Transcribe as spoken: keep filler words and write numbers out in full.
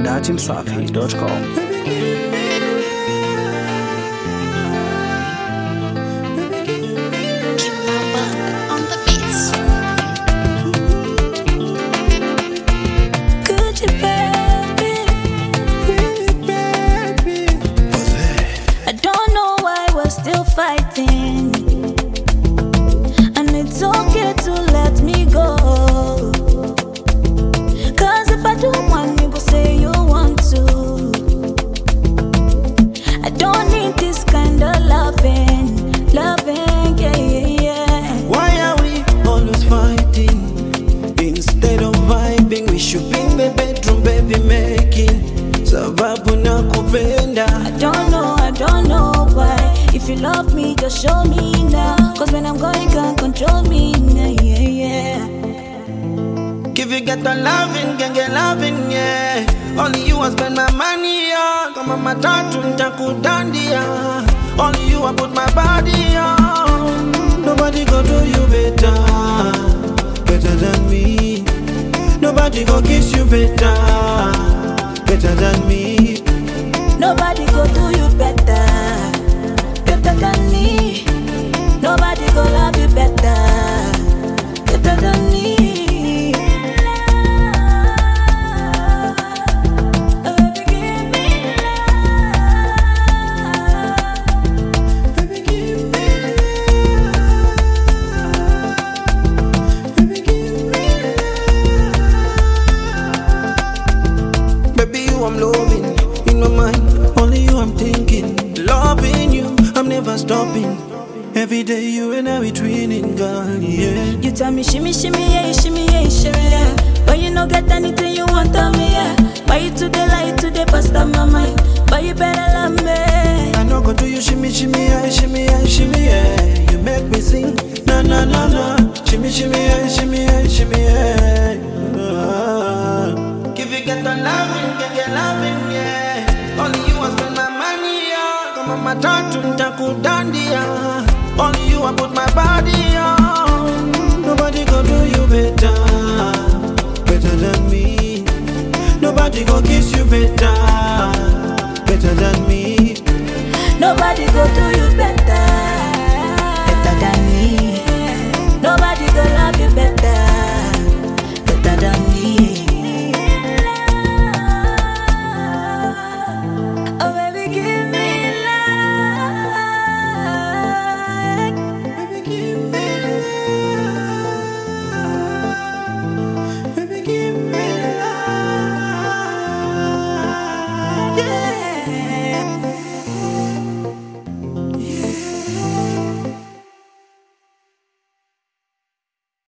dachimsafi dot com. Still fighting, and it's okay to let me go. Cause if I don't want, you go say you want to. I don't need this kind of loving, loving, yeah, yeah, yeah. Why are we always fighting? Instead of vibing, we should be in the bedroom, baby, making sababu na kupenda. I don't know, I don't know why. If you love me, just show me now. Cause when I'm going, you can't control me now, yeah, yeah. If you get the loving, can get loving, yeah. Only you I spend my money on. Kama matatu nitakudandia. Only you I put my body on. Nobody go do you better, better than me. Nobody go kiss you better, better than me. Nobody go do you better, better than me. Nobody go love you better, better than me. Baby, give me love. Baby, give me love. Baby, give me love. Baby, you I'm loving. In my mind, only you I'm thinking. Loving you, I'm never stopping. Every day you and I we twinning, girl, yeah. You tell me shimmy, shimmy, yeah, shimmy, yeah, shimmy, yeah. But you no get anything you want of me, yeah. Why you today lie today past on my mind? But you better love me. I no go do you shimmy, shimmy, yeah, shimmy, yeah, shimmy, yeah. You make me sing, na na na na. Shimmy, shimmy, yeah, shimmy, yeah, shimmy, yeah. Uh, if you get the loving, get get loving, yeah. Only you I spend my money on. Kama matatu nitakudandia. Only you I put my body on. Nobody go do you better, better than me. Nobody go kiss you better, better than me. Nobody go do you better, better than me. Nobody go love you better,